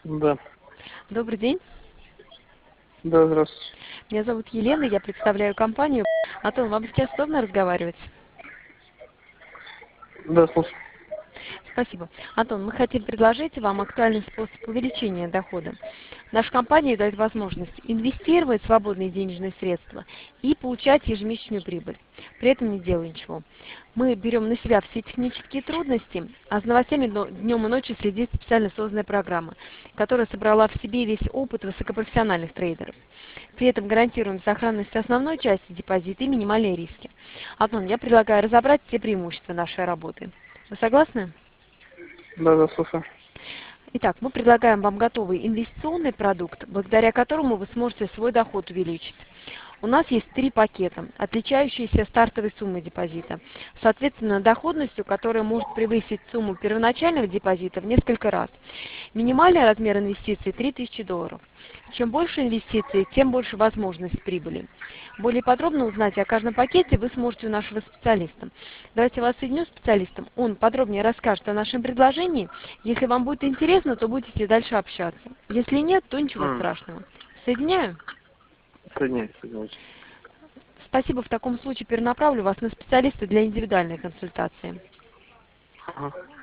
Да. Добрый день. Да, здравствуйте. Меня зовут Елена, я представляю компанию. Антон, вам сейчас удобно разговаривать? Да, слушай. Спасибо. Антон, мы хотим предложить вам актуальный способ увеличения дохода. Наша компания дает возможность инвестировать свободные денежные средства и получать ежемесячную прибыль, при этом не делая ничего. Мы берем на себя все технические трудности, а с новостями днем и ночью следит специально созданная программа, которая собрала в себе весь опыт высокопрофессиональных трейдеров. При этом гарантируем сохранность основной части депозита и минимальные риски. Антон, я предлагаю разобрать все преимущества нашей работы. Вы согласны? Да, слушаю. Итак, мы предлагаем вам готовый инвестиционный продукт, благодаря которому вы сможете свой доход увеличить. У нас есть 3 пакета, отличающиеся стартовой суммой депозита, соответственно, доходностью, которая может превысить сумму первоначального депозита в несколько раз. Минимальный размер инвестиций $3000. Чем больше инвестиций, тем больше возможность прибыли. Более подробно узнать о каждом пакете вы сможете у нашего специалиста. Давайте я вас соединю с специалистом. Он подробнее расскажет о нашем предложении. Если вам будет интересно, то будете дальше общаться. Если нет, то ничего страшного. Соединяю? Соединяйте. Спасибо. В таком случае перенаправлю вас на специалиста для индивидуальной консультации. Ага.